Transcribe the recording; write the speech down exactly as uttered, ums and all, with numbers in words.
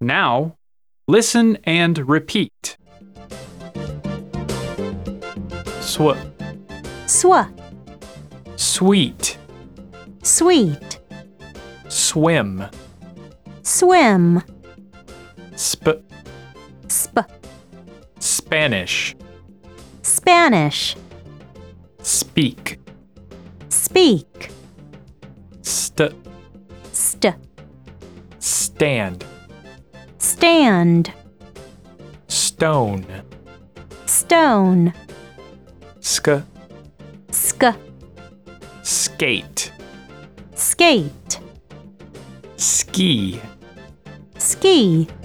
Now, listen and repeat. Sw, sw, sweet, sweet, swim, swim, sp, sp, Spanish, Spanish, speak, speak, st, st, stand, stand, stone, stone, sk, sk, skate, skate, ski. ski.